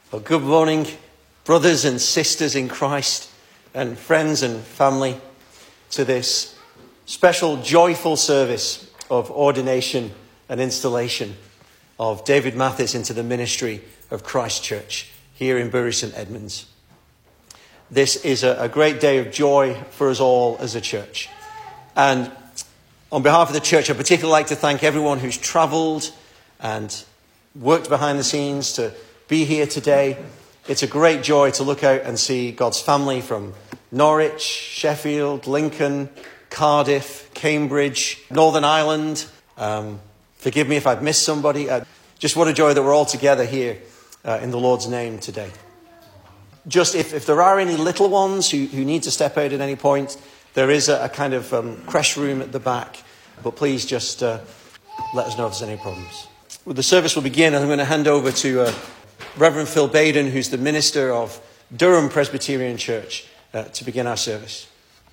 Well, good morning, brothers and sisters in Christ, and friends and family, to this special, joyful service of ordination and installation of David Mathis into the ministry of Christ Church here in Bury St Edmunds. This is a great day of joy for us all as a church. And on behalf of the church, I'd particularly like to thank everyone who's travelled and worked behind the scenes to be here today. It's a great joy to look out and see God's family from Norwich, Sheffield, Lincoln, Cardiff, Cambridge, Northern Ireland. Forgive me if I've missed somebody. Just what a joy that we're all together here in the Lord's name today. Just if there are any little ones who need to step out at any point, there is a kind of creche room at the back. But please just let us know if there's any problems. Well, the service will begin, and I'm going to hand over to Reverend Phil Baden, who's the minister of Durham Presbyterian Church, to begin our service.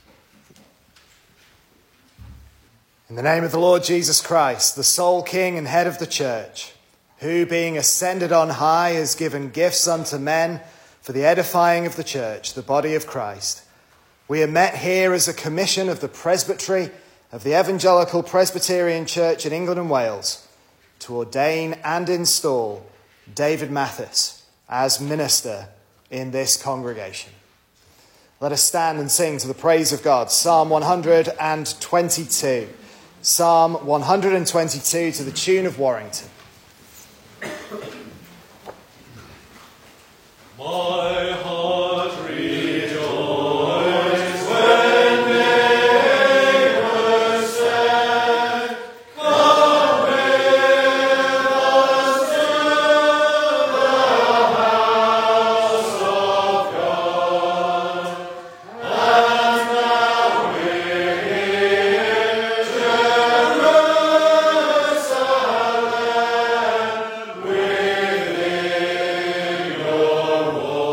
In the name of the Lord Jesus Christ, the sole King and head of the church, who being ascended on high has given gifts unto men for the edifying of the church, the body of Christ. We are met here as a commission of the presbytery of the Evangelical Presbyterian Church in England and Wales to ordain and install David Mathis as minister in this congregation. Let us stand and sing to the praise of God. Psalm 122. Psalm 122 to the tune of Warrington. My heart rejoices when neighbors say, "Come with us to the house of God." And now we hear Jerusalem within your walls.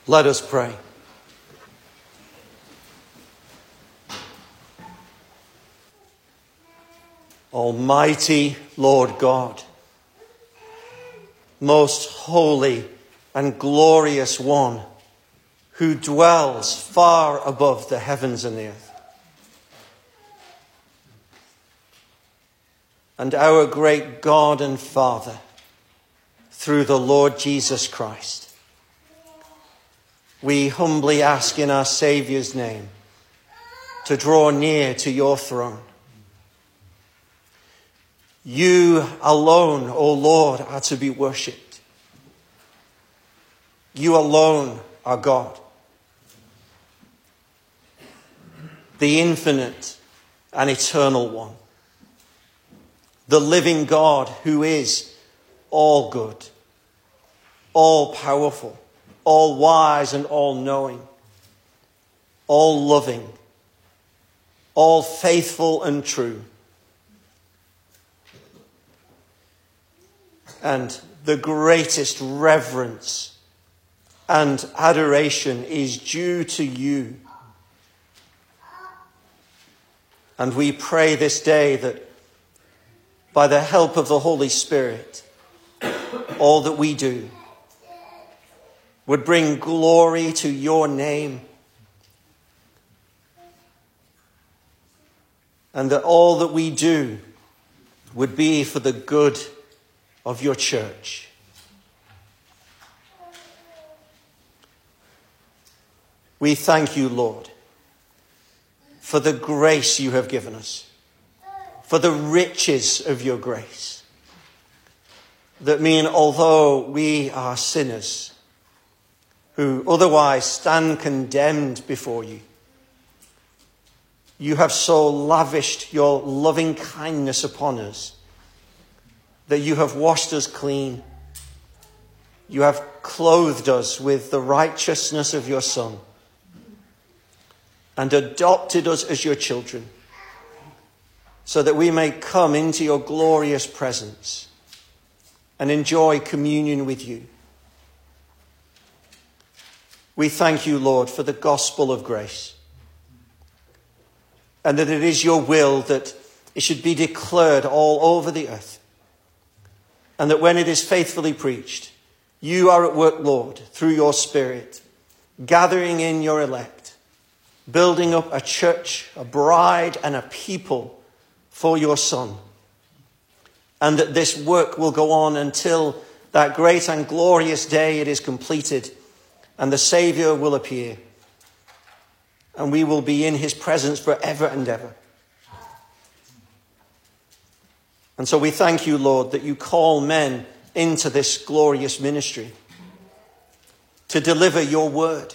Let us pray. Almighty Lord God, most holy and glorious one, who dwells far above the heavens and the earth, and our great God and Father, through the Lord Jesus Christ, we humbly ask in our Saviour's name to draw near to your throne. You alone, O Lord, are to be worshipped. You alone are God, the infinite and eternal one, the living God who is all good, all powerful, all wise and all knowing, all loving, all faithful and true. And the greatest reverence and adoration is due to you. And we pray this day that by the help of the Holy Spirit, all that we do would bring glory to your name, and that all that we do would be for the good of your church. We thank you, Lord, for the grace you have given us, for the riches of your grace, that mean although we are sinners who otherwise stand condemned before you, you have so lavished your loving kindness upon us that you have washed us clean. You have clothed us with the righteousness of your Son and adopted us as your children, so that we may come into your glorious presence and enjoy communion with you. We thank you, Lord, for the gospel of grace, and that it is your will that it should be declared all over the earth, and that when it is faithfully preached, you are at work, Lord, through your Spirit, gathering in your elect, building up a church, a bride, and a people for your Son. And that this work will go on until that great and glorious day it is completed and the Saviour will appear. And we will be in his presence forever and ever. And so we thank you, Lord, that you call men into this glorious ministry to deliver your word,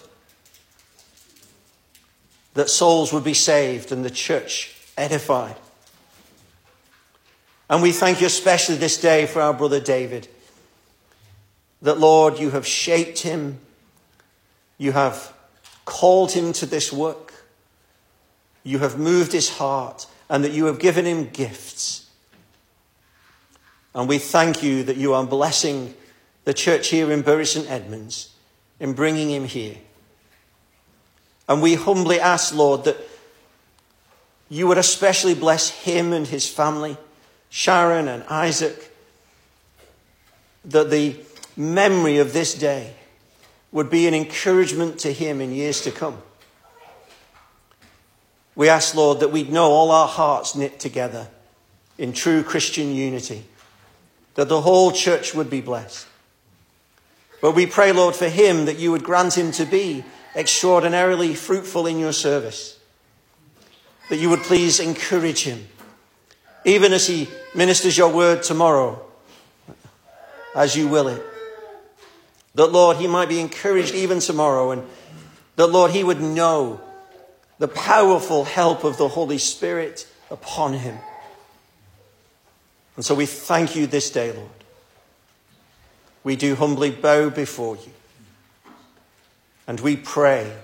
that souls would be saved and the church edified. And we thank you especially this day for our brother David, that, Lord, you have shaped him, you have called him to this work, you have moved his heart, and that you have given him gifts. And we thank you that you are blessing the church here in Bury St Edmunds in bringing him here. And we humbly ask, Lord, that you would especially bless him and his family, Sharon and Isaac, that the memory of this day would be an encouragement to him in years to come. We ask, Lord, that we'd know all our hearts knit together in true Christian unity, that the whole church would be blessed. But we pray, Lord, for him, that you would grant him to be extraordinarily fruitful in your service, that you would please encourage him, even as he ministers your word tomorrow, as you will it. That, Lord, he might be encouraged even tomorrow, and that, Lord, he would know the powerful help of the Holy Spirit upon him. And so we thank you this day, Lord. We do humbly bow before you. And we pray,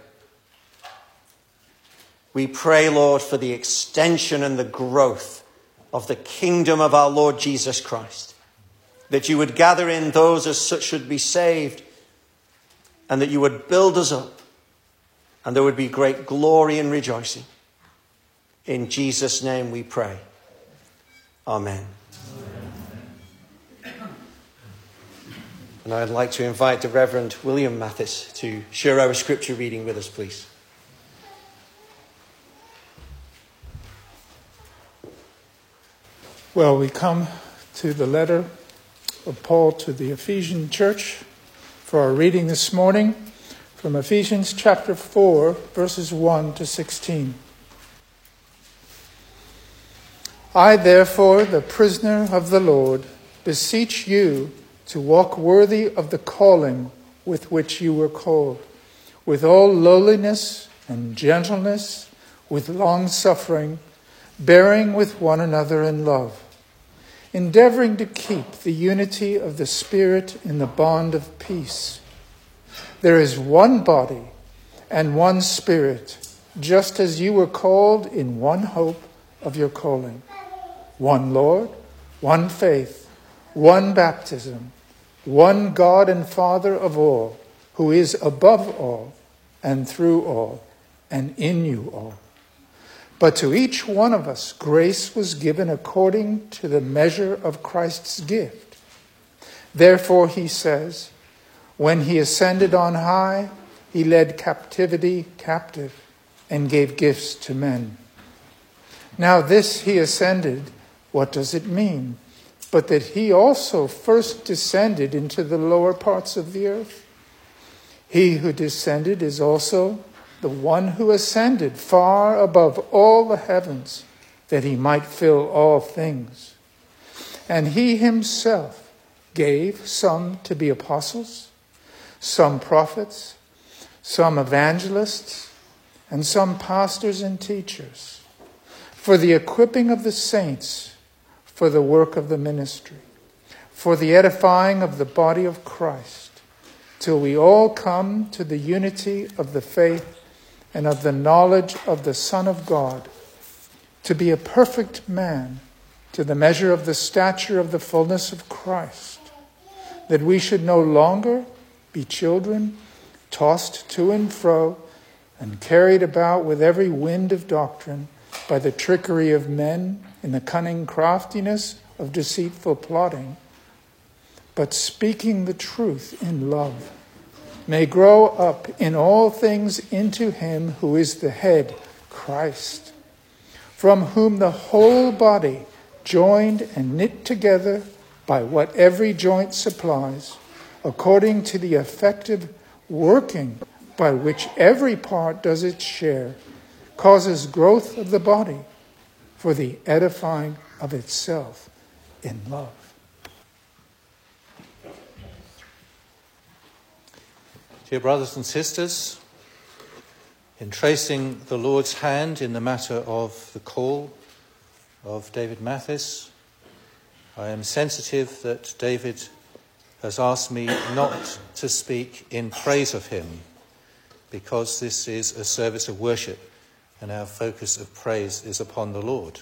Lord, for the extension and the growth of the kingdom of our Lord Jesus Christ, that you would gather in those as such should be saved, and that you would build us up, and there would be great glory and rejoicing. In Jesus' name we pray. Amen. And I'd like to invite the Reverend William Mathis to share our scripture reading with us, please. Well, we come to the letter of Paul to the Ephesian church for our reading this morning from Ephesians chapter 4, verses 1 to 16. I, therefore, the prisoner of the Lord, beseech you to walk worthy of the calling with which you were called, with all lowliness and gentleness, with long-suffering, bearing with one another in love, endeavoring to keep the unity of the Spirit in the bond of peace. There is one body and one Spirit, just as you were called in one hope of your calling. One Lord, one faith, one baptism, one God and Father of all, who is above all and through all and in you all. But to each one of us grace was given according to the measure of Christ's gift. Therefore, he says, when he ascended on high, he led captivity captive and gave gifts to men. Now this he ascended, what does it mean? But that he also first descended into the lower parts of the earth. He who descended is also the one who ascended far above all the heavens, that he might fill all things. And he himself gave some to be apostles, some prophets, some evangelists, and some pastors and teachers, for the equipping of the saints, for the work of the ministry, for the edifying of the body of Christ, till we all come to the unity of the faith and of the knowledge of the Son of God, to be a perfect man, to the measure of the stature of the fullness of Christ, that we should no longer be children, tossed to and fro, and carried about with every wind of doctrine, by the trickery of men, in the cunning craftiness of deceitful plotting, but speaking the truth in love, may grow up in all things into him who is the head, Christ, from whom the whole body, joined and knit together by what every joint supplies, according to the effective working by which every part does its share, causes growth of the body for the edifying of itself in love. Dear brothers and sisters, in tracing the Lord's hand in the matter of the call of David Mathis, I am sensitive that David has asked me not to speak in praise of him, because this is a service of worship and our focus of praise is upon the Lord.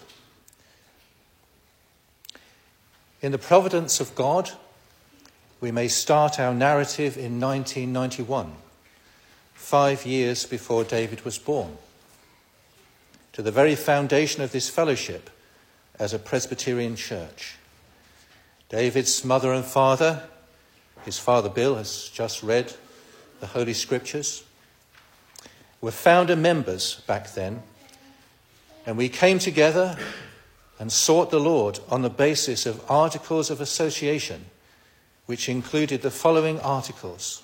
In the providence of God, we may start our narrative in 1991, 5 years before David was born, to the very foundation of this fellowship as a Presbyterian church. David's mother and father, his father Bill has just read the Holy Scriptures, were founder members back then, and we came together and sought the Lord on the basis of articles of association, which included the following articles.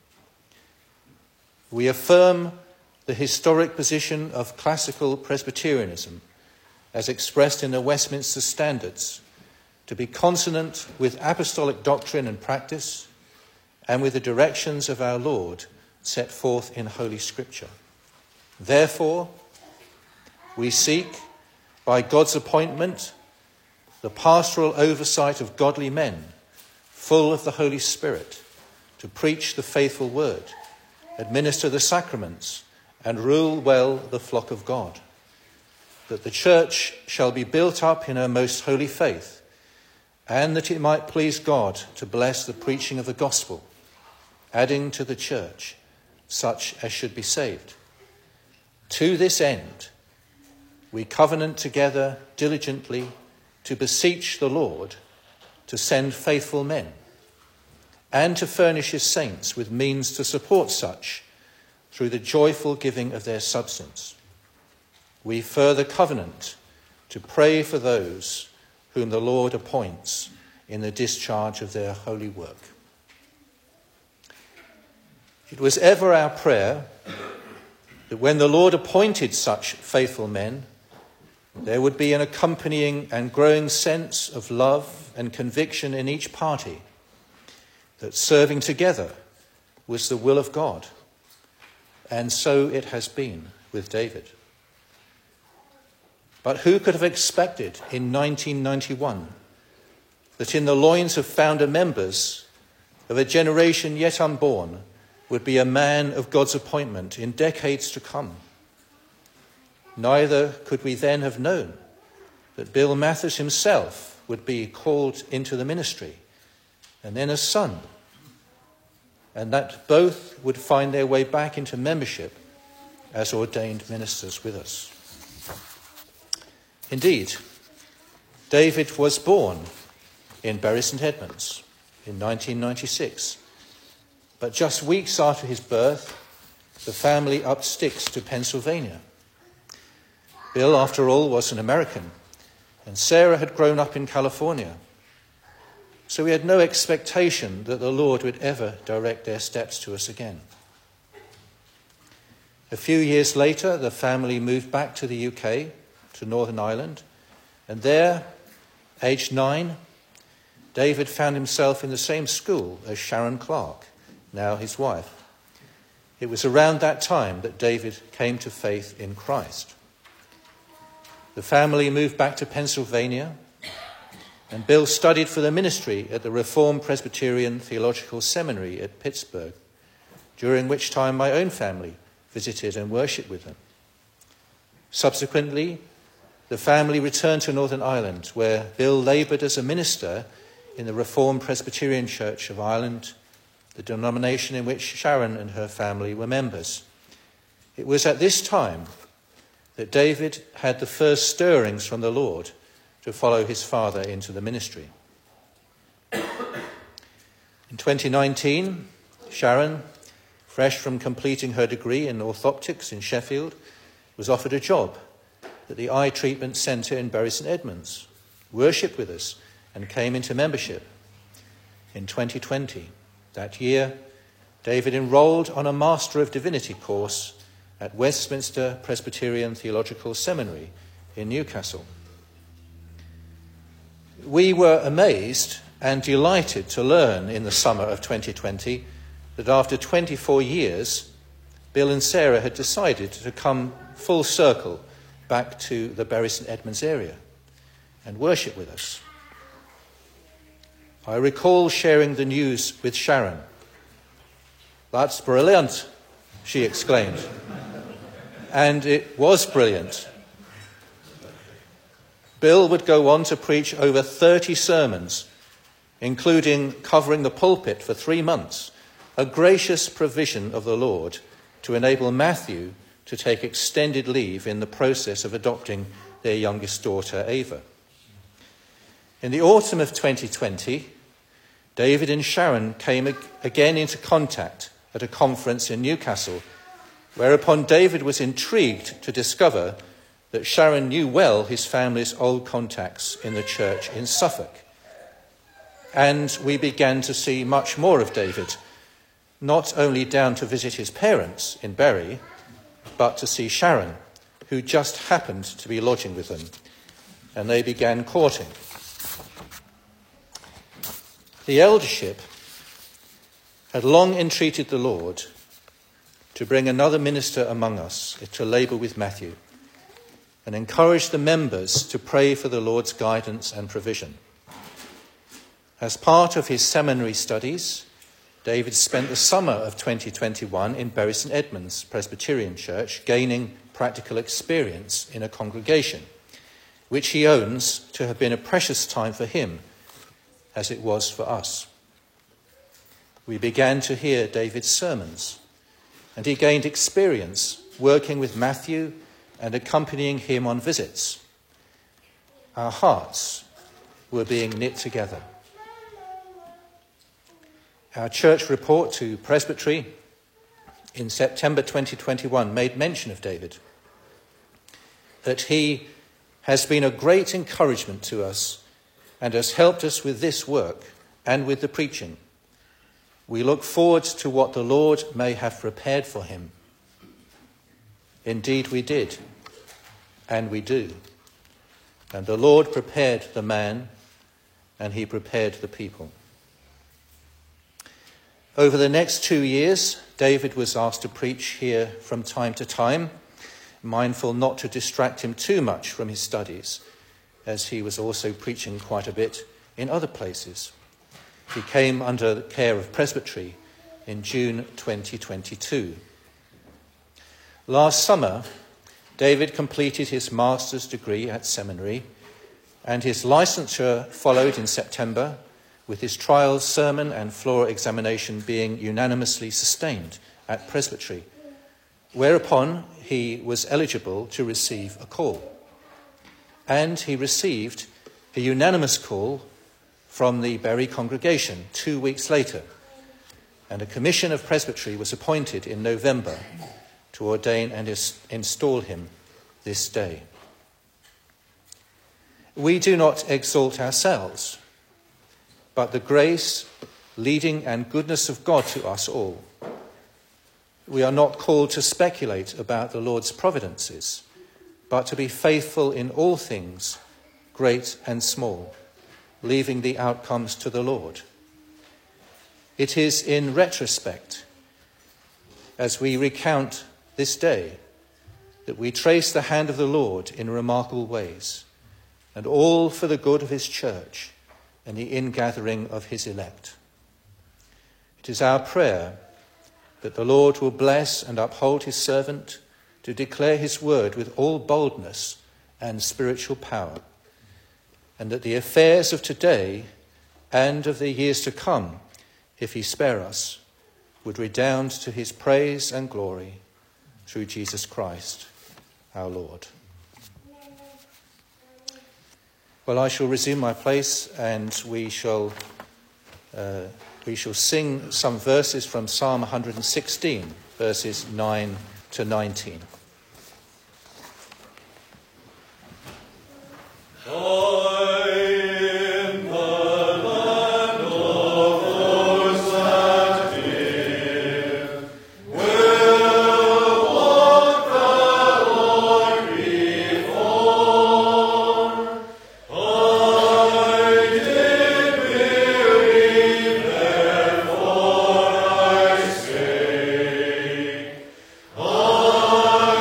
We affirm the historic position of classical Presbyterianism as expressed in the Westminster Standards to be consonant with apostolic doctrine and practice and with the directions of our Lord set forth in Holy Scripture. Therefore, we seek, by God's appointment, the pastoral oversight of godly men, full of the Holy Spirit, to preach the faithful word, administer the sacraments, and rule well the flock of God, that the church shall be built up in her most holy faith, and that it might please God to bless the preaching of the gospel adding to the church such as should be saved. To this end, we covenant together diligently to beseech the Lord to send faithful men and to furnish his saints with means to support such through the joyful giving of their substance. We further covenant to pray for those whom the Lord appoints in the discharge of their holy work. It was ever our prayer that when the Lord appointed such faithful men, there would be an accompanying and growing sense of love and conviction in each party that serving together was the will of God. And so it has been with David. But who could have expected in 1991 that in the loins of founder members of a generation yet unborn would be a man of God's appointment in decades to come? Neither could we then have known that Bill Mathers himself would be called into the ministry, and then a son, and that both would find their way back into membership as ordained ministers with us. Indeed, David was born in Bury St Edmunds in 1996, but just weeks after his birth, the family upped sticks to Pennsylvania. Bill, after all, was an American, and Sarah had grown up in California. So we had no expectation that the Lord would ever direct their steps to us again. A few years later, the family moved back to the UK, to Northern Ireland, and there, aged 9, David found himself in the same school as Sharon Clark, now his wife. It was around that time that David came to faith in Christ. The family moved back to Pennsylvania, and Bill studied for the ministry at the Reformed Presbyterian Theological Seminary at Pittsburgh, during which time my own family visited and worshipped with them. Subsequently, the family returned to Northern Ireland, where Bill laboured as a minister in the Reformed Presbyterian Church of Ireland, the denomination in which Sharon and her family were members. It was at this time that David had the first stirrings from the Lord to follow his father into the ministry. In 2019, Sharon, fresh from completing her degree in orthoptics in Sheffield, was offered a job at the Eye Treatment Centre in Bury St Edmunds, worshipped with us, and came into membership. In 2020, that year, David enrolled on a Master of Divinity course at Westminster Presbyterian Theological Seminary in Newcastle. We were amazed and delighted to learn in the summer of 2020 that after 24 years, Bill and Sarah had decided to come full circle back to the Bury St Edmunds area and worship with us. I recall sharing the news with Sharon. "That's brilliant," she exclaimed. And it was brilliant. Bill would go on to preach over 30 sermons, including covering the pulpit for 3 months, a gracious provision of the Lord to enable Matthew to take extended leave in the process of adopting their youngest daughter, Ava. In the autumn of 2020, David and Sharon came again into contact at a conference in Newcastle, whereupon David was intrigued to discover that Sharon knew well his family's old contacts in the church in Suffolk. And we began to see much more of David, not only down to visit his parents in Bury, but to see Sharon, who just happened to be lodging with them, and they began courting. The eldership had long entreated the Lord to bring another minister among us to labour with Matthew and encourage the members to pray for the Lord's guidance and provision. As part of his seminary studies, David spent the summer of 2021 in Bury St Edmunds Presbyterian Church, gaining practical experience in a congregation, which he owns to have been a precious time for him, as it was for us. we began to hear David's sermons, and he gained experience working with Matthew and accompanying him on visits. Our hearts were being knit together. Our church report to Presbytery in September 2021 made mention of David, that he has been a great encouragement to us and has helped us with this work and with the preaching. We look forward to what the Lord may have prepared for him. Indeed we did, and we do. And the Lord prepared the man, and he prepared the people. Over the next 2 years, David was asked to preach here from time to time, mindful not to distract him too much from his studies, as he was also preaching quite a bit in other places. He came under the care of Presbytery in June 2022. Last summer, David completed his master's degree at seminary, and his licensure followed in September, with his trial, sermon and floor examination being unanimously sustained at Presbytery, whereupon he was eligible to receive a call. And he received a unanimous call from the Bury congregation 2 weeks later, and a commission of Presbytery was appointed in November to ordain and install him this day. We do not exalt ourselves, but the grace, leading and goodness of God to us all. We are not called to speculate about the Lord's providences, but to be faithful in all things, great and small, leaving the outcomes to the Lord. It is in retrospect, as we recount this day, that we trace the hand of the Lord in remarkable ways, and all for the good of his church and the ingathering of his elect. It is our prayer that the Lord will bless and uphold his servant to declare his word with all boldness and spiritual power, and that the affairs of today and of the years to come, if he spare us, would redound to his praise and glory through Jesus Christ, our Lord. Well, I shall resume my place, and we shall sing some verses from Psalm 116, verses 9 to 19. Oh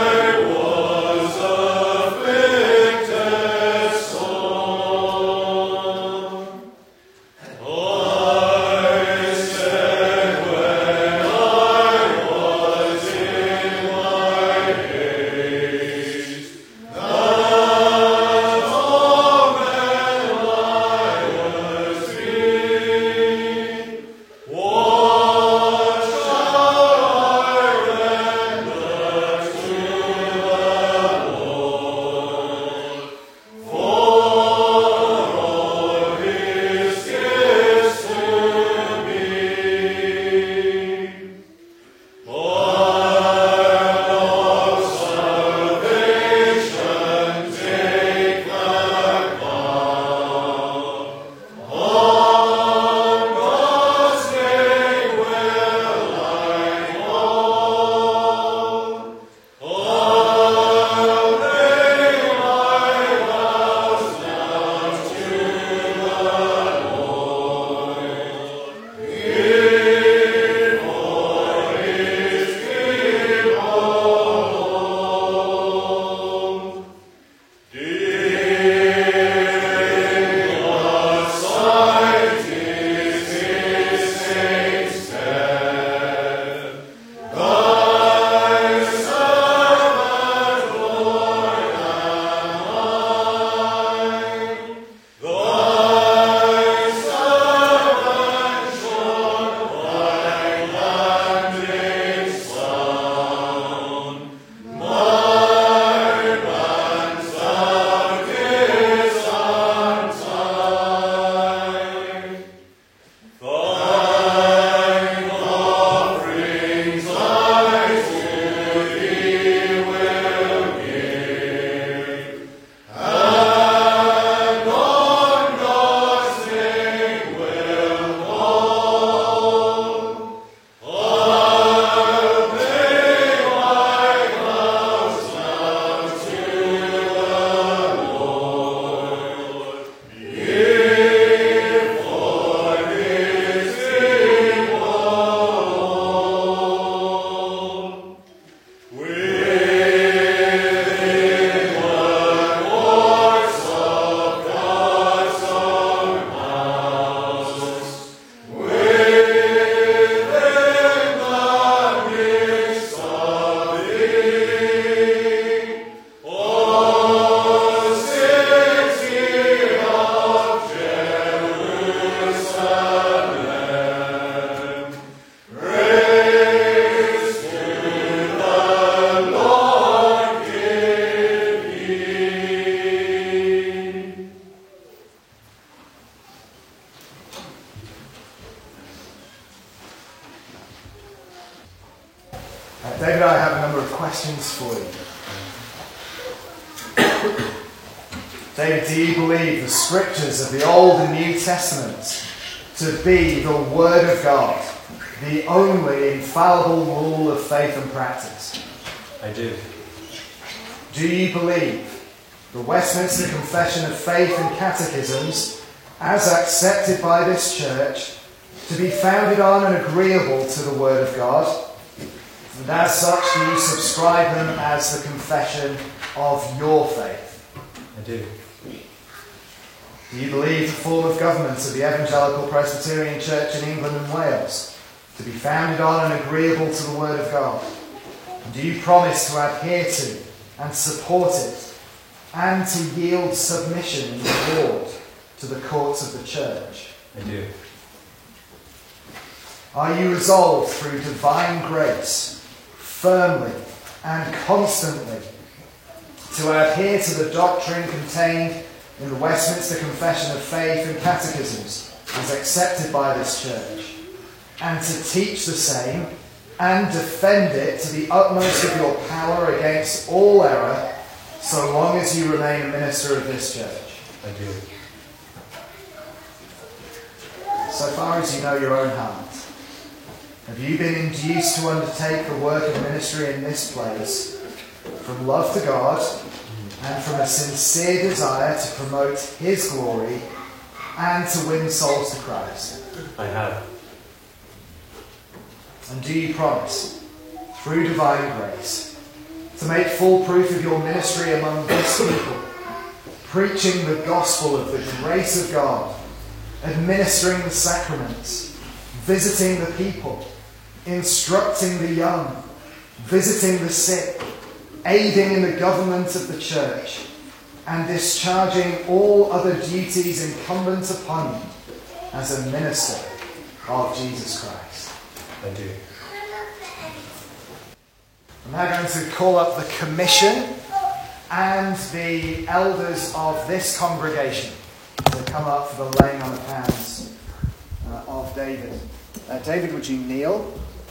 questions for you. David, do you believe the scriptures of the Old and New Testaments to be the Word of God, the only infallible rule of faith and practice? I do. Do you believe the Westminster Confession of Faith and Catechisms, as accepted by this church, to be founded on and agreeable to the Word of God? And as such, do you subscribe them as the confession of your faith? I do. Do you believe the form of government of the Evangelical Presbyterian Church in England and Wales to be founded on and agreeable to the Word of God? And do you promise to adhere to and support it, and to yield submission and reward to the courts of the Church? I do. Are you resolved through divine grace, firmly and constantly, to adhere to the doctrine contained in the Westminster Confession of Faith and Catechisms as accepted by this church, and to teach the same and defend it to the utmost of your power against all error, so long as you remain a minister of this church? I do. So far as you know your own heart, have you been induced to undertake the work of ministry in this place from love to God and from a sincere desire to promote His glory and to win souls to Christ? I have. And do you promise, through divine grace, to make full proof of your ministry among this people, preaching the gospel of the grace of God, administering the sacraments, visiting the people, instructing the young, visiting the sick, aiding in the government of the church, and discharging all other duties incumbent upon you as a minister of Jesus Christ? I do. I'm now going to call up the commission and the elders of this congregation to come up for the laying on of hands of David. David, would you kneel?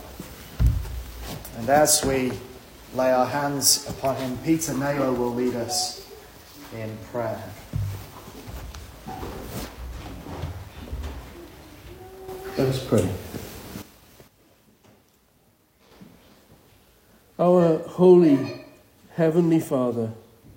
And as we lay our hands upon him, Peter Naylor will lead us in prayer. Let us pray. Our holy Heavenly Father,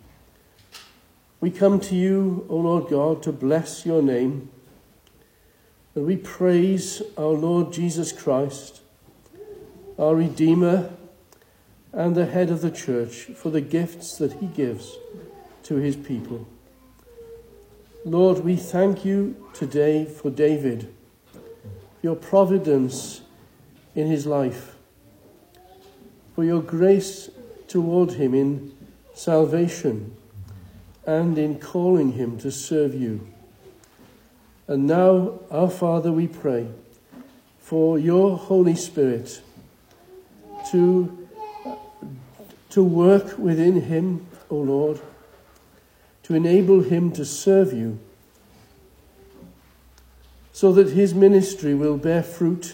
we come to you, O Lord God, to bless your name. And we praise our Lord Jesus Christ, our Redeemer and the head of the church, for the gifts that he gives to his people. Lord, we thank you today for David, for your providence in his life, for your grace toward him in salvation and in calling him to serve you. And now, our Father, we pray for your Holy Spirit to work within him, O Lord, to enable him to serve you, so that his ministry will bear fruit.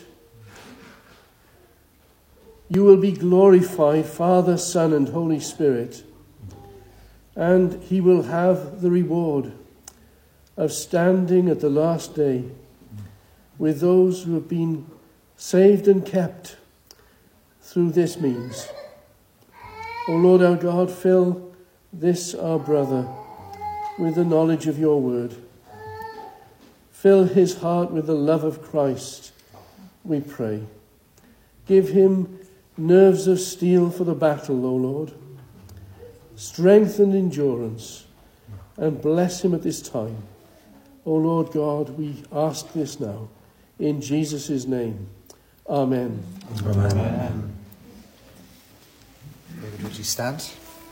You will be glorified, Father, Son, and Holy Spirit, and he will have the reward of standing at the last day with those who have been saved and kept through this means. O Lord our God, fill this our brother with the knowledge of your word. Fill his heart with the love of Christ, we pray. Give him nerves of steel for the battle, O Lord. Strength and endurance, and bless him at this time. O Lord God, we ask this now, in Jesus' name. Amen. Amen. Amen. David, would you stand?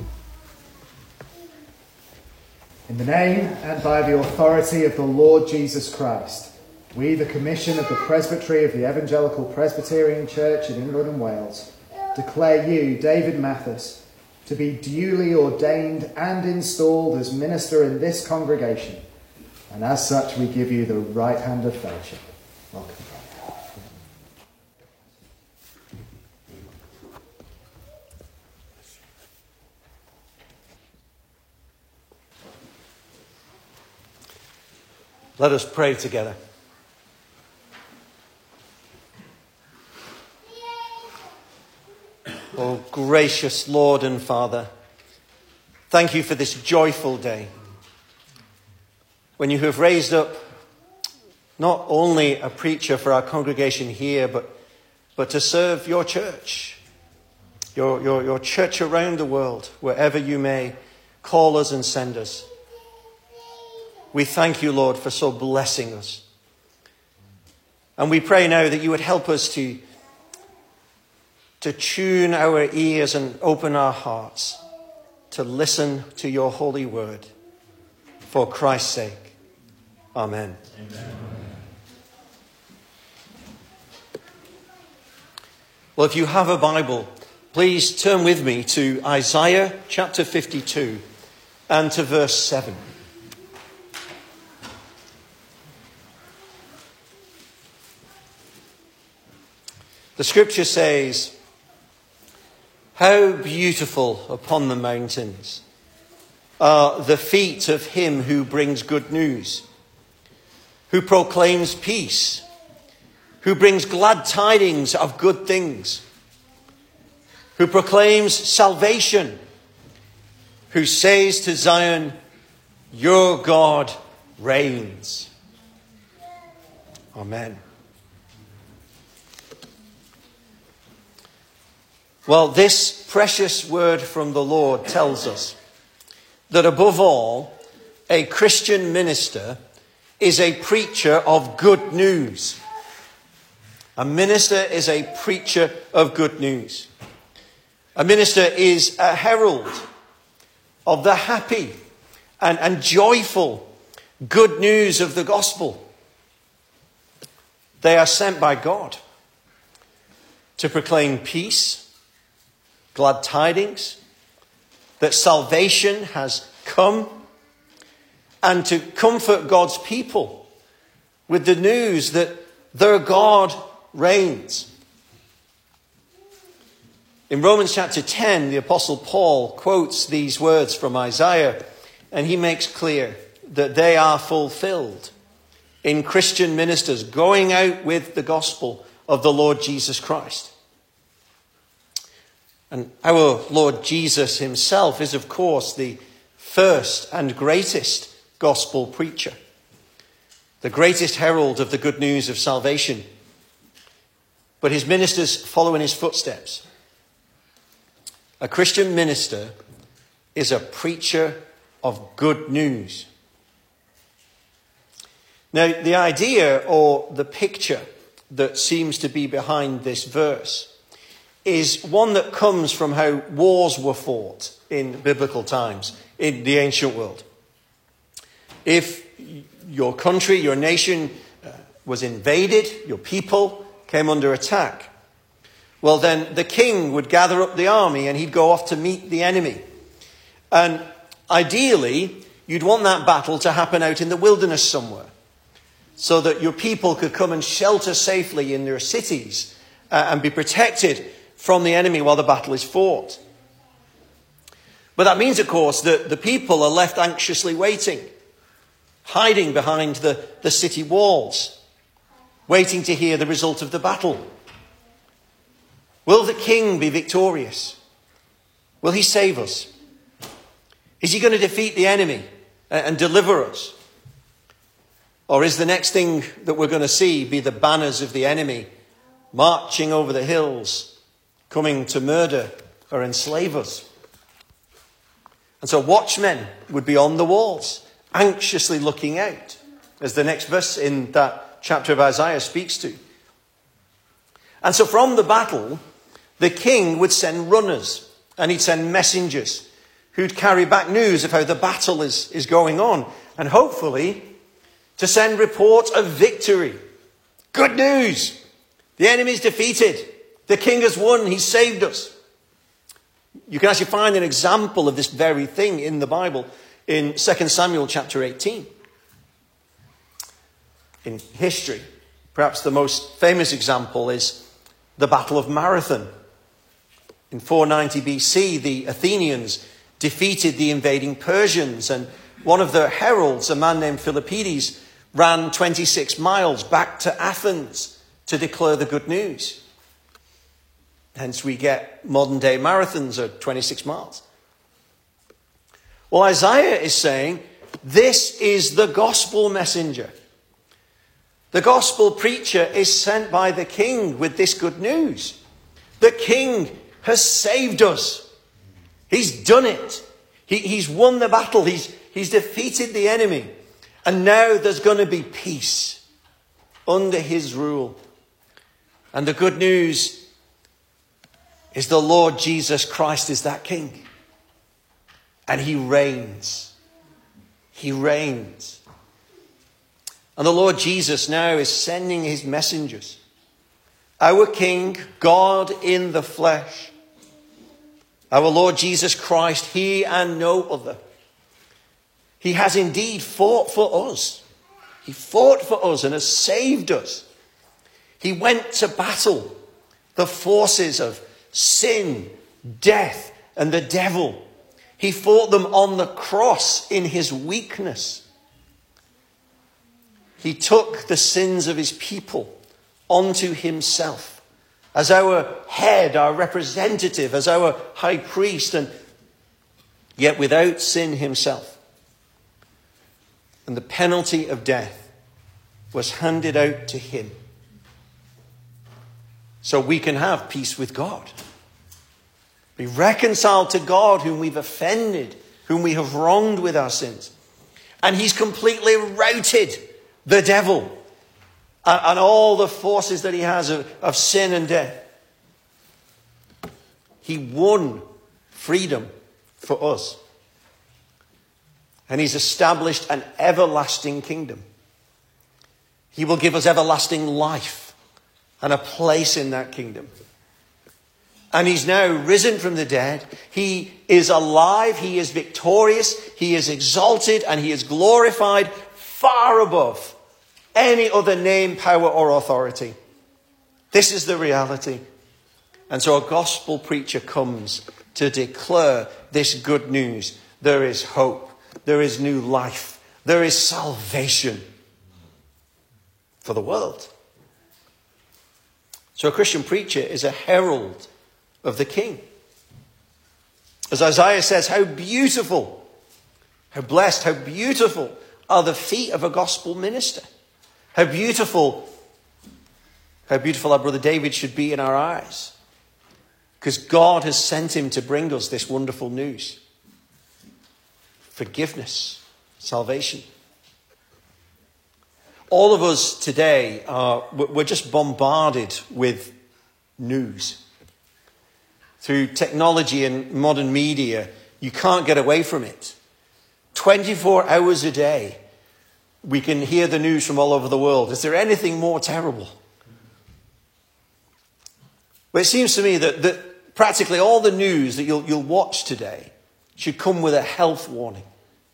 In the name and by the authority of the Lord Jesus Christ, we, the Commission of the Presbytery of the Evangelical Presbyterian Church in England and Wales, declare you, David Mathis, to be duly ordained and installed as minister in this congregation, and as such we give you the right hand of fellowship. Welcome. Let us pray together. Oh, gracious Lord and Father, thank you for this joyful day when you have raised up not only a preacher for our congregation here, but to serve your church, your church around the world, wherever you may call us and send us. We thank you, Lord, for so blessing us. And we pray now that you would help us to tune our ears and open our hearts to listen to your holy word. For Christ's sake. Amen. Amen. Well, if you have a Bible, please turn with me to Isaiah chapter 52 and to verse 7. The scripture says, "How beautiful upon the mountains are the feet of him who brings good news, who proclaims peace, who brings glad tidings of good things, who proclaims salvation, who says to Zion, your God reigns." Amen. Well, this precious word from the Lord tells us that above all, a Christian minister is a preacher of good news. A minister is a preacher of good news. A minister is a herald of the happy and joyful good news of the gospel. They are sent by God to proclaim peace, glad tidings, that salvation has come, and to comfort God's people with the news that their God reigns. In Romans chapter 10, the Apostle Paul quotes these words from Isaiah, and he makes clear that they are fulfilled in Christian ministers going out with the gospel of the Lord Jesus Christ. And our Lord Jesus himself is, of course, the first and greatest gospel preacher, the greatest herald of the good news of salvation. But his ministers follow in his footsteps. A Christian minister is a preacher of good news. Now, the idea or the picture that seems to be behind this verse is one that comes from how wars were fought in biblical times, in the ancient world. If your country, your nation was invaded, your people came under attack, well then the king would gather up the army and he'd go off to meet the enemy. And ideally, you'd want that battle to happen out in the wilderness somewhere, so that your people could come and shelter safely in their cities and be protected from the enemy while the battle is fought. But that means, of course, that the people are left anxiously waiting, hiding behind the city walls, waiting to hear the result of the battle. Will the king be victorious? Will he save us? Is he going to defeat the enemy and deliver us? Or is the next thing that we're going to see be the banners of the enemy marching over the hills, coming to murder or enslave us? And so watchmen would be on the walls, anxiously looking out, as the next verse in that chapter of Isaiah speaks to. And so from the battle, the king would send runners and he'd send messengers who'd carry back news of how the battle is going on, and hopefully to send report of victory. Good news! The enemy's defeated. The king has won. He's saved us. You can actually find an example of this very thing in the Bible in 2 Samuel chapter 18. In history, perhaps the most famous example is the Battle of Marathon. In 490 BC, the Athenians defeated the invading Persians, and one of their heralds, a man named Philippides, ran 26 miles back to Athens to declare the good news. Hence we get modern day marathons of 26 miles. Well, Isaiah is saying, this is the gospel messenger. The gospel preacher is sent by the king with this good news. The king has saved us. He's done it. He's won the battle. He's defeated the enemy. And now there's going to be peace under his rule. And the good news is the Lord Jesus Christ is that king. And he reigns. He reigns. And the Lord Jesus now is sending his messengers. Our King, God in the flesh. Our Lord Jesus Christ, he and no other. He has indeed fought for us. He fought for us and has saved us. He went to battle the forces of sin, death, and the devil. He fought them on the cross in his weakness. He took the sins of his people onto himself as our head, our representative, as our high priest, and yet without sin himself. And the penalty of death was handed out to him so we can have peace with God. Be reconciled to God whom we've offended, whom we have wronged with our sins. And he's completely routed the devil and all the forces that he has of sin and death. He won freedom for us. And he's established an everlasting kingdom. He will give us everlasting life and a place in that kingdom. And he's now risen from the dead. He is alive. He is victorious. He is exalted and he is glorified far above any other name, power, or authority. This is the reality. And so a gospel preacher comes to declare this good news. There is hope. There is new life. There is salvation for the world. So a Christian preacher is a herald of the King. As Isaiah says, how beautiful, how blessed, how beautiful are the feet of a gospel minister. How beautiful our brother David should be in our eyes. Because God has sent him to bring us this wonderful news. Forgiveness, salvation. All of us today, we're just bombarded with news. Through technology and modern media, you can't get away from it. 24 hours a day, we can hear the news from all over the world. Is there anything more terrible? But it seems to me that practically all the news that you'll watch today should come with a health warning.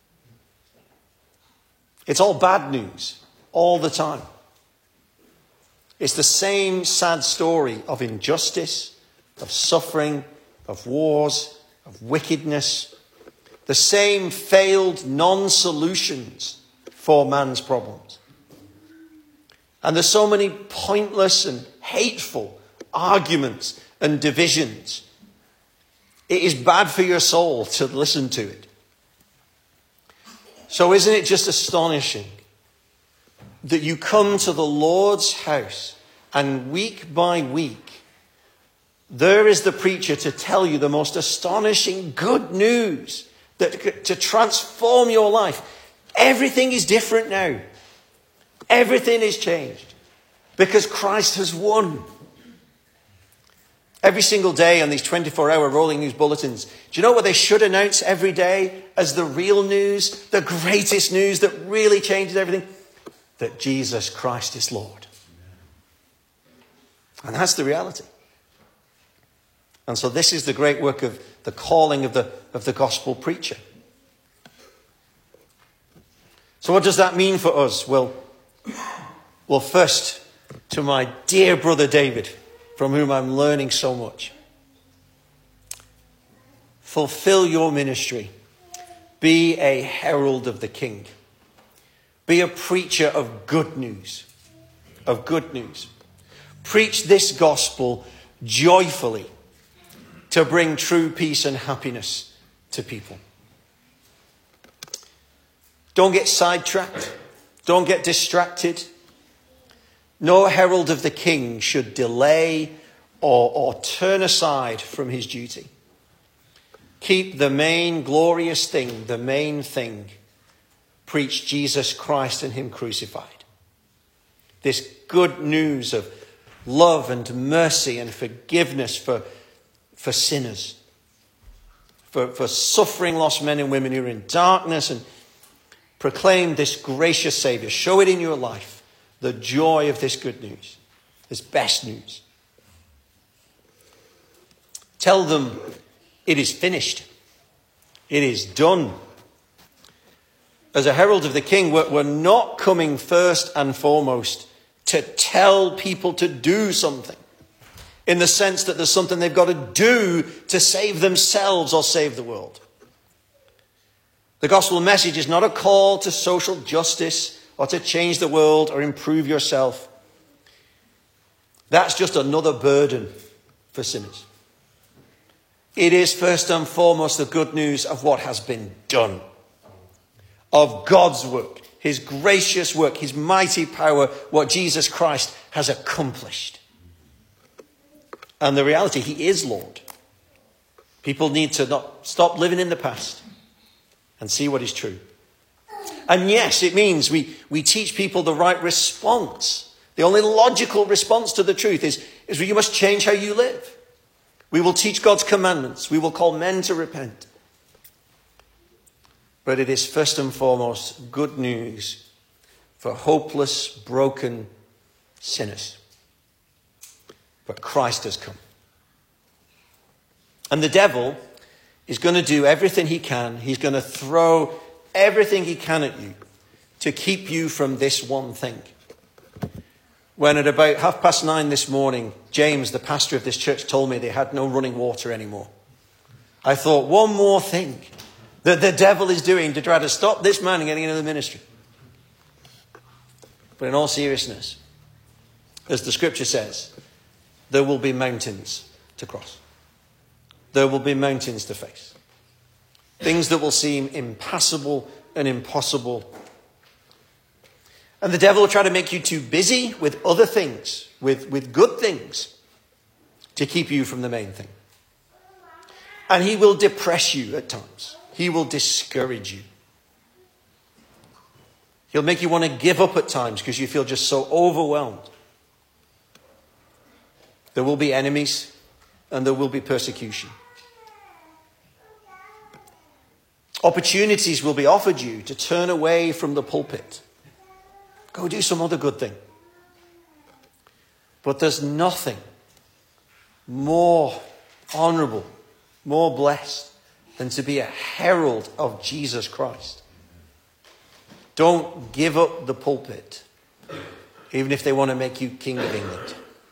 It's all bad news, all the time. It's the same sad story of injustice, of suffering, of wars, of wickedness. The same failed non-solutions for man's problems. And there's so many pointless and hateful arguments and divisions. It is bad for your soul to listen to it. So isn't it just astonishing that you come to the Lord's house and week by week, there is the preacher to tell you the most astonishing good news that to transform your life. Everything is different now. Everything is changed because Christ has won. Every single day on these 24-hour rolling news bulletins, do you know what they should announce every day as the real news, the greatest news that really changes everything? That Jesus Christ is Lord. And that's the reality. And so this is the great work of the calling of the gospel preacher. So what does that mean for us? Well, first, to my dear brother David, from whom I'm learning so much. Fulfill your ministry. Be a herald of the King. Be a preacher of good news. Of good news. Preach this gospel joyfully to bring true peace and happiness to people. Don't get sidetracked. Don't get distracted. No herald of the king should delay or turn aside from his duty. Keep the main glorious thing, the main thing. Preach Jesus Christ and him crucified. This good news of love and mercy and forgiveness for sinners. For suffering lost men and women who are in darkness, and proclaim this gracious Saviour. Show it in your life. The joy of this good news. This best news. Tell them it is finished. It is done. As a herald of the king, we're not coming first and foremost to tell people to do something, in the sense that there's something they've got to do to save themselves or save the world. The gospel message is not a call to social justice or to change the world or improve yourself. That's just another burden for sinners. It is first and foremost the good news of what has been done, of God's work, his gracious work, his mighty power, what Jesus Christ has accomplished. And the reality, he is Lord. People need to not stop living in the past and see what is true. And yes, it means we teach people the right response. The only logical response to the truth is you must change how you live. We will teach God's commandments. We will call men to repent. But it is first and foremost good news for hopeless, broken sinners. But Christ has come. And the devil is going to do everything he can. He's going to throw everything he can at you to keep you from this one thing. When at about 9:30 this morning, James, the pastor of this church, told me they had no running water anymore, I thought, one more thing that the devil is doing to try to stop this man getting into the ministry. But in all seriousness, as the scripture says, there will be mountains to cross. There will be mountains to face. Things that will seem impassable and impossible. And the devil will try to make you too busy with other things, with good things, to keep you from the main thing. And he will depress you at times. He will discourage you. He'll make you want to give up at times because you feel just so overwhelmed. There will be enemies and there will be persecution. Opportunities will be offered you to turn away from the pulpit. Go do some other good thing. But there's nothing more honorable, more blessed than to be a herald of Jesus Christ. Don't give up the pulpit, even if they want to make you King of England.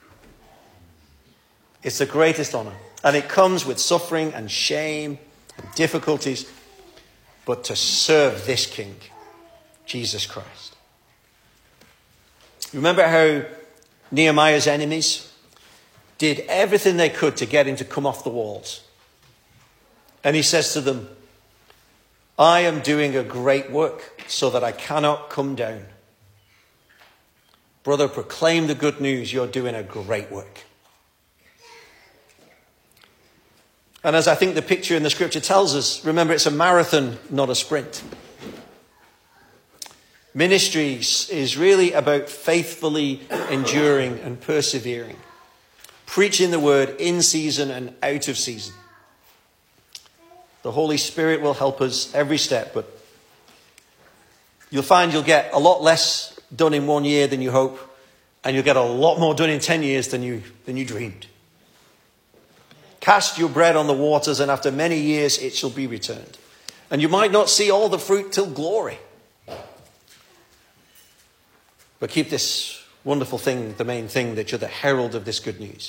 It's the greatest honor. And it comes with suffering and shame and difficulties. But to serve this King, Jesus Christ. Remember how Nehemiah's enemies did everything they could to get him to come off the walls. And he says to them, I am doing a great work so that I cannot come down. Brother, proclaim the good news. You're doing a great work. And as I think the picture in the scripture tells us, remember, it's a marathon, not a sprint. Ministry is really about faithfully enduring and persevering. Preaching the word in season and out of season. The Holy Spirit will help us every step, but you'll find you'll get a lot less done in 1 year than you hope, and you'll get a lot more done in 10 years than you dreamed. Cast your bread on the waters, and after many years it shall be returned. And you might not see all the fruit till glory. But keep this wonderful thing, the main thing, that you're the herald of this good news.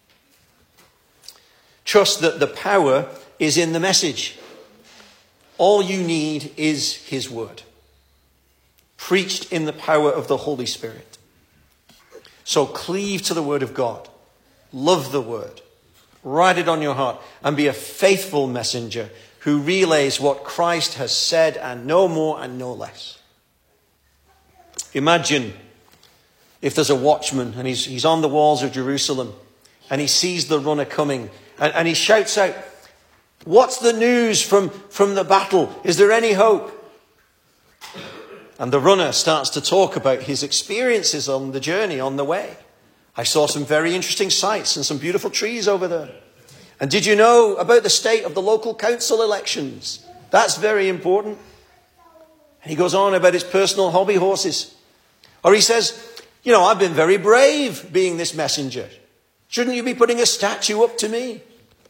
Trust that the power is in the message. All you need is his word. preached in the power of the Holy Spirit. So cleave to the word of God. Love the word. Write it on your heart and be a faithful messenger who relays what Christ has said and no more and no less. Imagine if there's a watchman and he's on the walls of Jerusalem and he sees the runner coming and he shouts out, "What's the news from the battle? Is there any hope?" And the runner starts to talk about his experiences on the journey, on the way. "I saw some very interesting sights and some beautiful trees over there. And did you know about the state of the local council elections? That's very important." And he goes on about his personal hobby horses. Or he says, "I've been very brave being this messenger. Shouldn't you be putting a statue up to me?"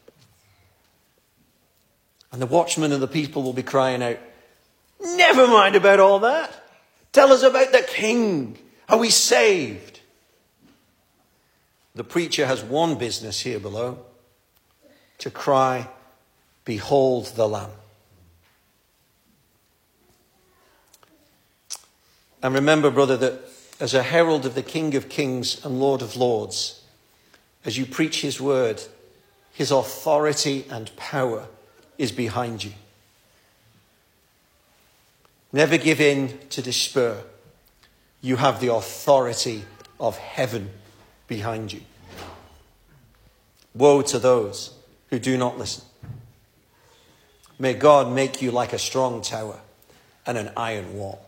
And the watchman and the people will be crying out, "Never mind about all that. Tell us about the King. Are we saved?" The preacher has one business here below: to cry, "Behold the Lamb." And remember, brother, that as a herald of the King of Kings and Lord of Lords, as you preach his word, his authority and power is behind you. Never give in to despair. You have the authority of heaven behind you. Woe to those who do not listen. May God make you like a strong tower and an iron wall.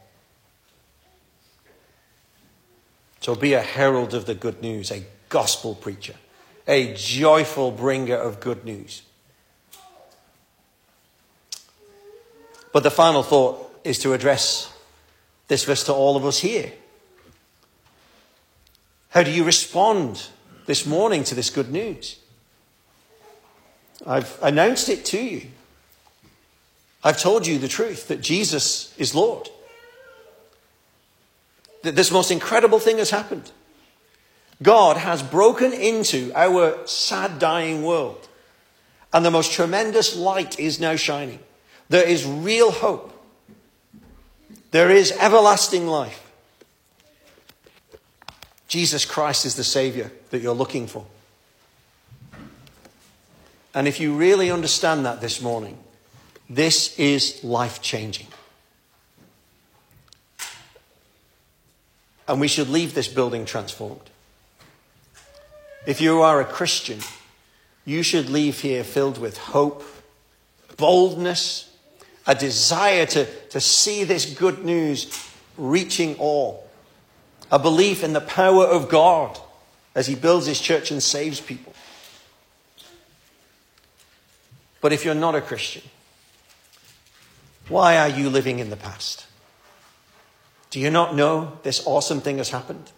So be a herald of the good news, a gospel preacher, a joyful bringer of good news. But the final thought is to address this verse to all of us here. How do you respond this morning to this good news? I've announced it to you. I've told you the truth that Jesus is Lord. That this most incredible thing has happened. God has broken into our sad, dying world, and the most tremendous light is now shining. There is real hope. There is everlasting life. Jesus Christ is the Savior that you're looking for. And if you really understand that this morning, this is life-changing. And we should leave this building transformed. If you are a Christian, you should leave here filled with hope, boldness, a desire to see this good news reaching all. A belief in the power of God as he builds his church and saves people. But if you're not a Christian, why are you living in the past? Do you not know this awesome thing has happened?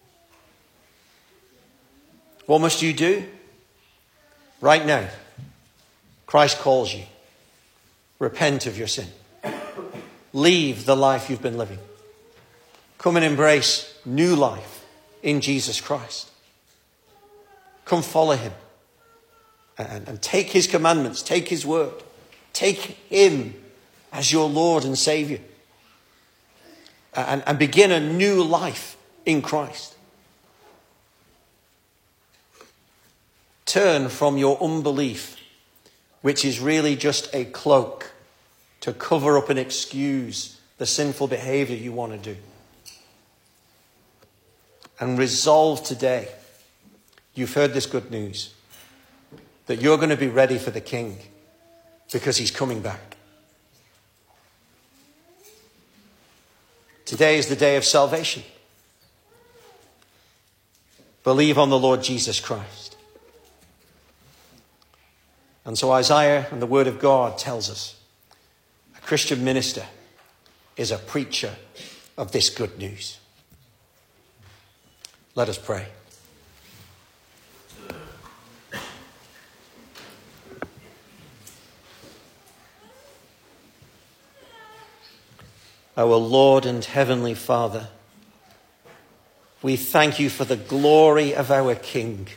What must you do? Right now, Christ calls you. Repent of your sin. Leave the life you've been living. Come and embrace new life in Jesus Christ. Come follow him. And take his commandments. Take his word. Take him as your Lord and Savior. And begin a new life in Christ. Turn from your unbelief, which is really just a cloak to cover up and excuse the sinful behavior you want to do. And resolve today, you've heard this good news, that you're going to be ready for the King because he's coming back. Today is the day of salvation. Believe on the Lord Jesus Christ. And so Isaiah and the Word of God tells us a Christian minister is a preacher of this good news. Let us pray. Our Lord and Heavenly Father, we thank you for the glory of our King,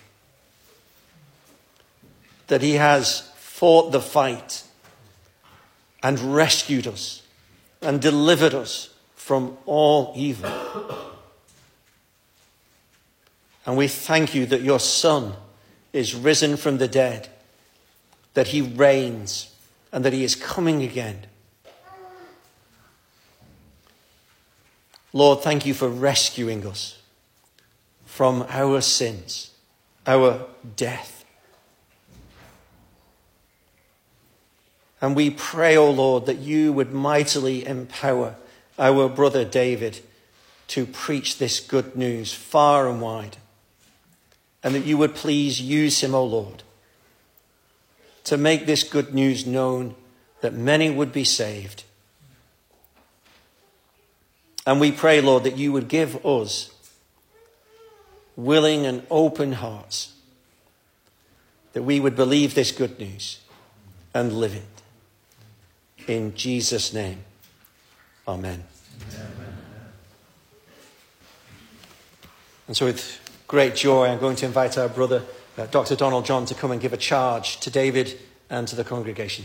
that he has fought the fight and rescued us and delivered us from all evil. And we thank you that your Son is risen from the dead, that he reigns, and that he is coming again. Lord, thank you for rescuing us from our sins, our death. And we pray, O Lord, that you would mightily empower our brother David to preach this good news far and wide. And that you would please use him, O Lord, to make this good news known, that many would be saved. And we pray, Lord, that you would give us willing and open hearts, that we would believe this good news and live it. In Jesus' name, amen. Amen. And so with great joy, I'm going to invite our brother, Dr. Donald John, to come and give a charge to David and to the congregation.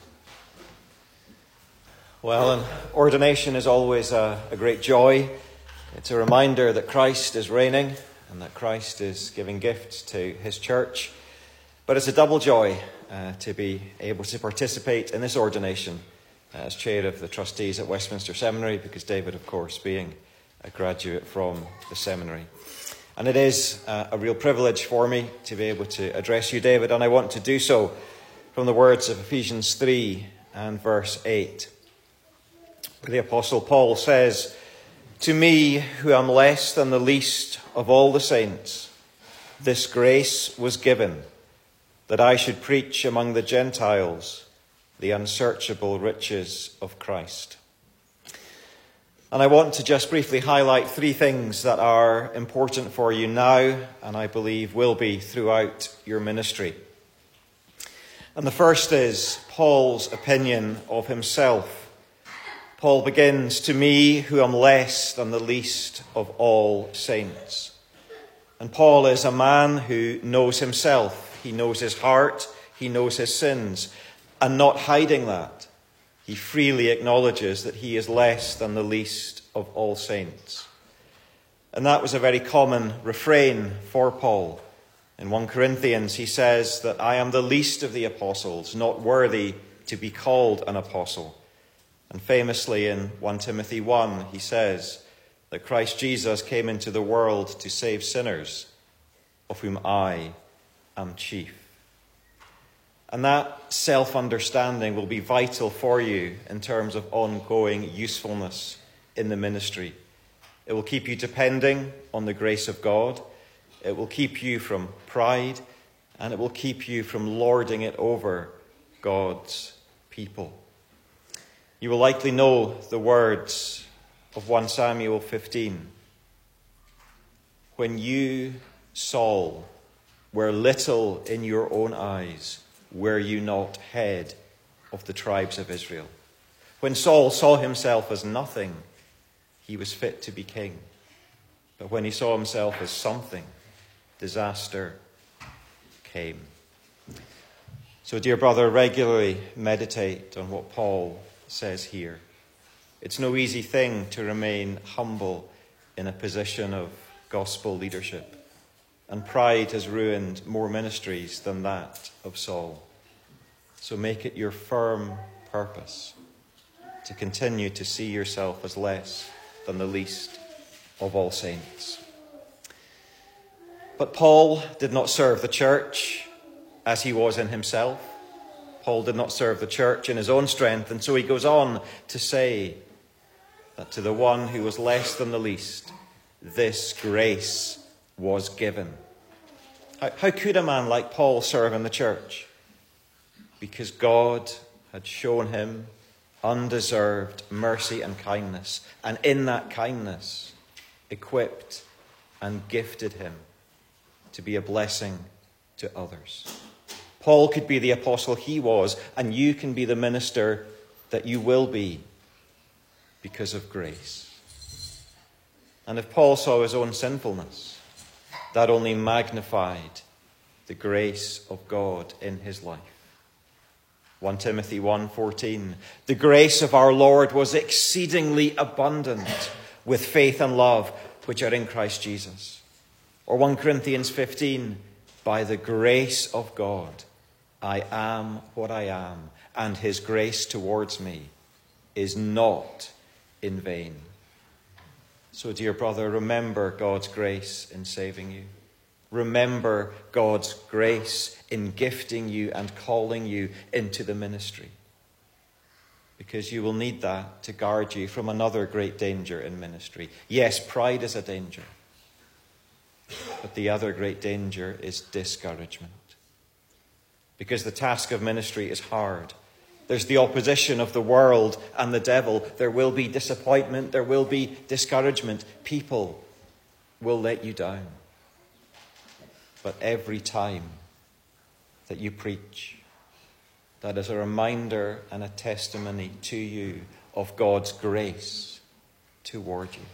Well, an ordination is always a great joy. It's a reminder that Christ is reigning and that Christ is giving gifts to his church. But it's a double joy to be able to participate in this ordination as chair of the trustees at Westminster Seminary, because David, of course, being a graduate from the seminary. And it is a real privilege for me to be able to address you, David, and I want to do so from the words of Ephesians 3 and verse 8. Where the Apostle Paul says, "To me, who am less than the least of all the saints, this grace was given, that I should preach among the Gentiles the unsearchable riches of Christ." And I want to just briefly highlight three things that are important for you now, and I believe will be throughout your ministry. And the first is Paul's opinion of himself. Paul begins, "To me, who am less than the least of all saints." And Paul is a man who knows himself. He knows his heart. He knows his sins. And not hiding that, he freely acknowledges that he is less than the least of all saints. And that was a very common refrain for Paul. In 1 Corinthians, he says that I am the least of the apostles, not worthy to be called an apostle. And famously in 1 Timothy 1, he says that Christ Jesus came into the world to save sinners, of whom I am chief. And that self-understanding will be vital for you in terms of ongoing usefulness in the ministry. It will keep you depending on the grace of God. It will keep you from pride, and it will keep you from lording it over God's people. You will likely know the words of 1 Samuel 15. "When you, Saul, were little in your own eyes, were you not head of the tribes of Israel?" When Saul saw himself as nothing, he was fit to be king. But when he saw himself as something, disaster came. So, dear brother, regularly meditate on what Paul says here. It's no easy thing to remain humble in a position of gospel leadership. And pride has ruined more ministries than that of Saul. So make it your firm purpose to continue to see yourself as less than the least of all saints. But Paul did not serve the church as he was in himself. Paul did not serve the church in his own strength, and so he goes on to say that to the one who was less than the least, this grace was given. How could a man like Paul serve in the church? Because God had shown him undeserved mercy and kindness, and in that kindness equipped and gifted him to be a blessing to others. Paul could be the apostle he was, and you can be the minister that you will be because of grace. And if Paul saw his own sinfulness, that only magnified the grace of God in his life. 1 Timothy 1:14. The grace of our Lord was exceedingly abundant with faith and love which are in Christ Jesus. Or 1 Corinthians 15. By the grace of God, I am what I am, and his grace towards me is not in vain. So, dear brother, remember God's grace in saving you. Remember God's grace in gifting you and calling you into the ministry. Because you will need that to guard you from another great danger in ministry. Yes, pride is a danger. But the other great danger is discouragement. Because the task of ministry is hard. There's the opposition of the world and the devil. There will be disappointment. There will be discouragement. People will let you down. But every time that you preach, that is a reminder and a testimony to you of God's grace toward you.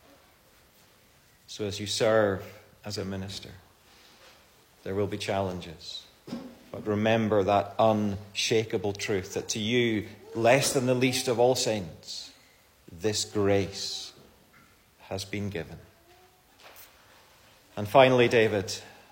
So as you serve as a minister, there will be challenges. But remember that unshakable truth that to you, less than the least of all saints, this grace has been given. And finally, David,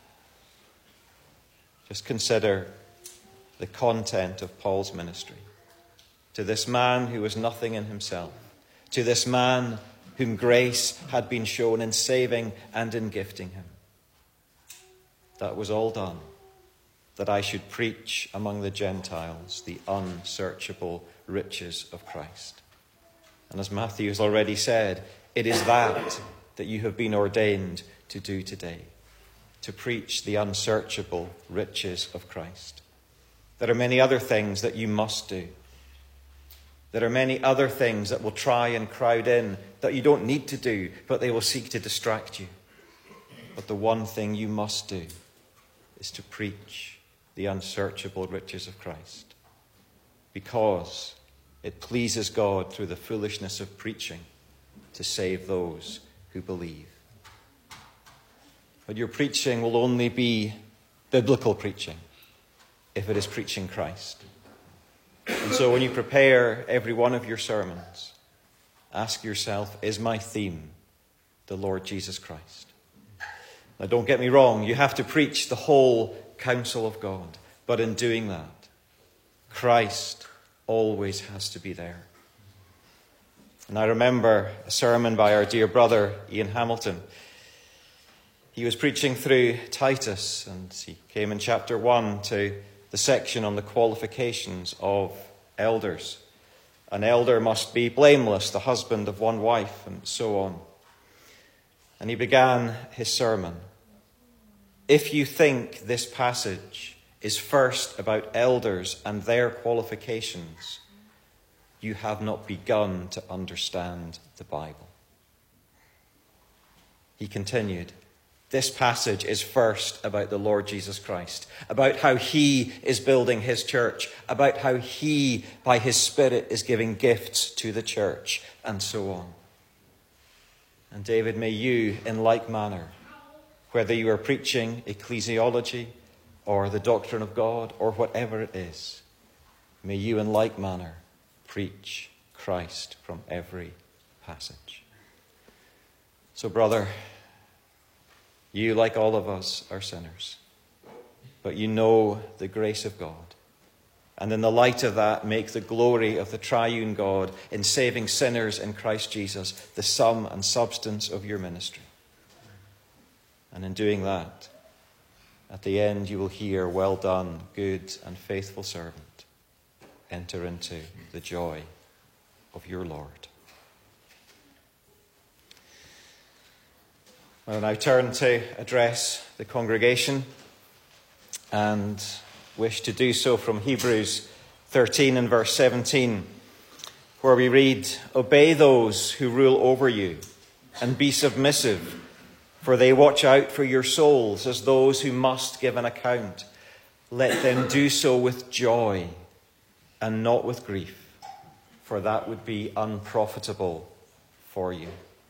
just consider the content of Paul's ministry. To this man who was nothing in himself, to this man whom grace had been shown in saving and in gifting him. That was all done, that I should preach among the Gentiles the unsearchable riches of Christ. And as Matthew has already said, it is that you have been ordained to do today, to preach the unsearchable riches of Christ. There are many other things that you must do. There are many other things that will try and crowd in that you don't need to do, but they will seek to distract you. But the one thing you must do is to preach the unsearchable riches of Christ, because it pleases God through the foolishness of preaching to save those who believe. But your preaching will only be biblical preaching if it is preaching Christ. And so when you prepare every one of your sermons, ask yourself, is my theme the Lord Jesus Christ? Now don't get me wrong, you have to preach the whole counsel of God. But in doing that, Christ always has to be there. And I remember a sermon by our dear brother, Ian Hamilton. He was preaching through Titus, and he came in chapter 1 to the section on the qualifications of elders. An elder must be blameless, the husband of one wife, and so on. And he began his sermon. If you think this passage is first about elders and their qualifications, you have not begun to understand the Bible. He continued, this passage is first about the Lord Jesus Christ, about how he is building his church, about how he, by his Spirit, is giving gifts to the church, and so on. And David, may you, in like manner, whether you are preaching ecclesiology or the doctrine of God or whatever it is, may you, in like manner, preach Christ from every passage. So, brother, you, like all of us, are sinners, but you know the grace of God. And in the light of that, make the glory of the triune God in saving sinners in Christ Jesus the sum and substance of your ministry. And in doing that, at the end you will hear, well done, good and faithful servant. Enter into the joy of your Lord. Well, now turn to address the congregation and wish to do so from Hebrews 13 and verse 17, where we read, obey those who rule over you and be submissive, for they watch out for your souls as those who must give an account. Let them do so with joy and not with grief, for that would be unprofitable for you.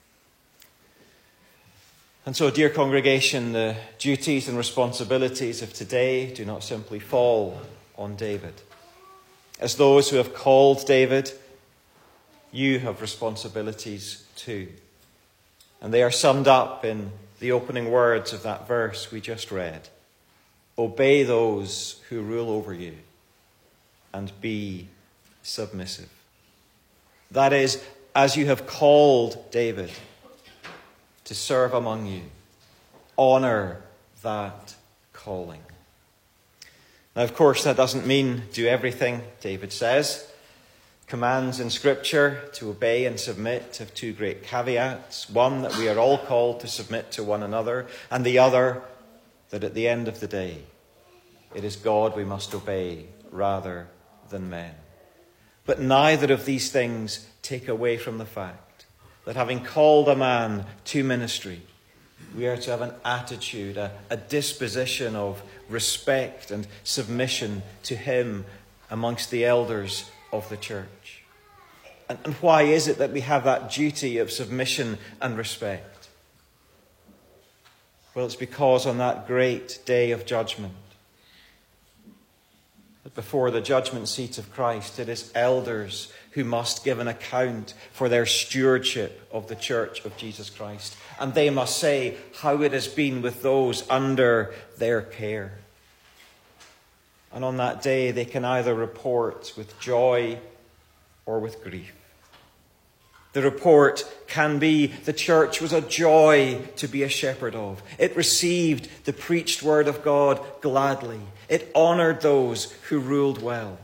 And so, dear congregation, the duties and responsibilities of today do not simply fall on David. As those who have called David, you have responsibilities too. And they are summed up in the opening words of that verse we just read. Obey those who rule over you and be submissive. That is, as you have called David to serve among you, honor that calling. Now, of course, that doesn't mean do everything David says. Commands in Scripture to obey and submit have two great caveats. One, that we are all called to submit to one another, and the other, that at the end of the day, it is God we must obey rather than men. But neither of these things take away from the fact that having called a man to ministry, we are to have an attitude, a disposition of respect and submission to him amongst the elders of the church. And why is it that we have that duty of submission and respect? Well, it's because on that great day of judgment, that before the judgment seat of Christ, it is elders who must give an account for their stewardship of the church of Jesus Christ. And they must say how it has been with those under their care. And on that day, they can either report with joy or with grief. The report can be the church was a joy to be a shepherd of. It received the preached word of God gladly. It honoured those who ruled well.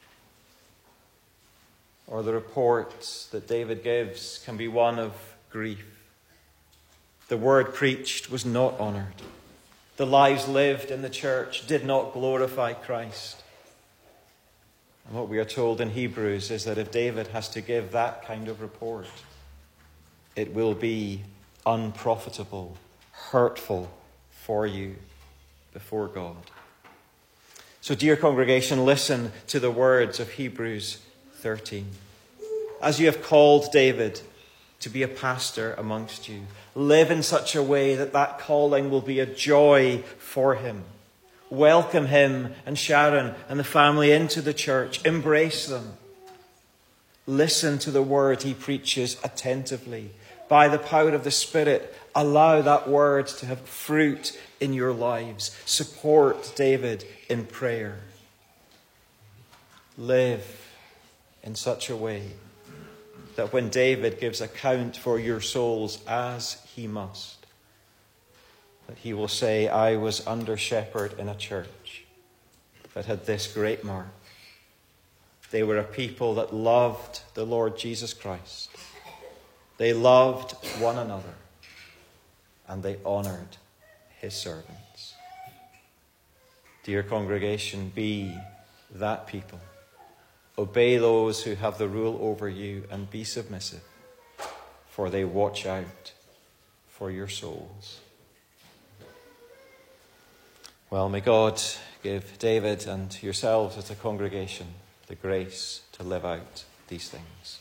Or the report that David gives can be one of grief. The word preached was not honoured. The lives lived in the church did not glorify Christ. And what we are told in Hebrews is that if David has to give that kind of report, it will be unprofitable, hurtful for you before God. So, dear congregation, listen to the words of Hebrews 13. As you have called David to be a pastor amongst you, live in such a way that that calling will be a joy for him. Welcome him and Sharon and the family into the church. Embrace them. Listen to the word he preaches attentively. By the power of the Spirit, allow that word to have fruit in your lives. Support David in prayer. Live in such a way that when David gives account for your souls, as he must, that he will say, I was under shepherd in a church that had this great mark. They were a people that loved the Lord Jesus Christ. They loved one another, and they honoured his servants. Dear congregation, be that people. Obey those who have the rule over you and be submissive, for they watch out for your souls. Well, may God give David and yourselves as a congregation the grace to live out these things.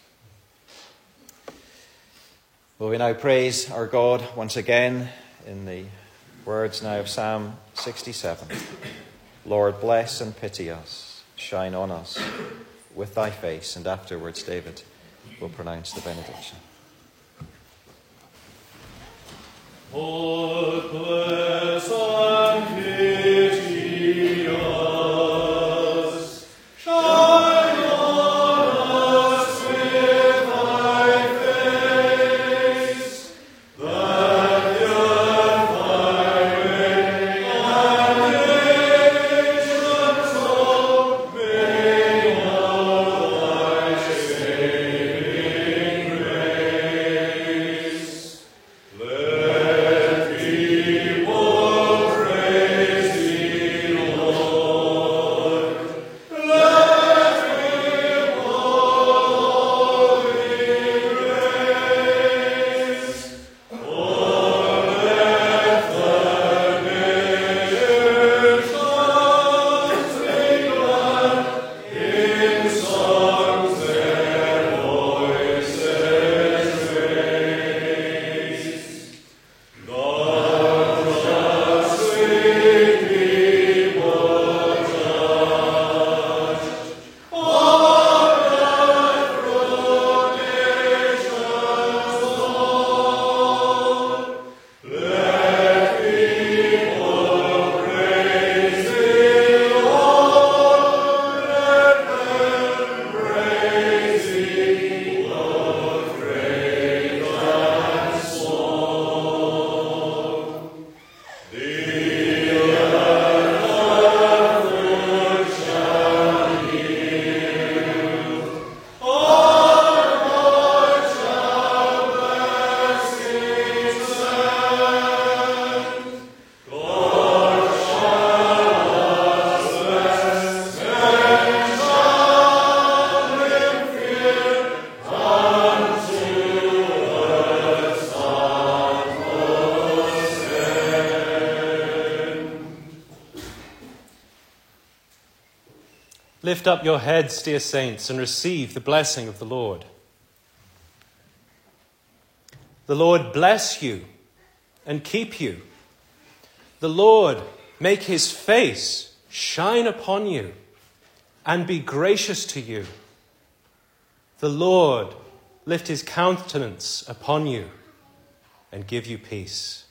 Will we now praise our God once again in the words now of Psalm 67. Lord, bless and pity us, shine on us with thy face. And afterwards, David will pronounce the benediction. Lord, bless and pity us, shine on us with thy face, that your fiery nations all may know thy saving grace. Let Lift up your heads, dear saints, and receive the blessing of the Lord. The Lord bless you and keep you. The Lord make his face shine upon you and be gracious to you. The Lord lift his countenance upon you and give you peace.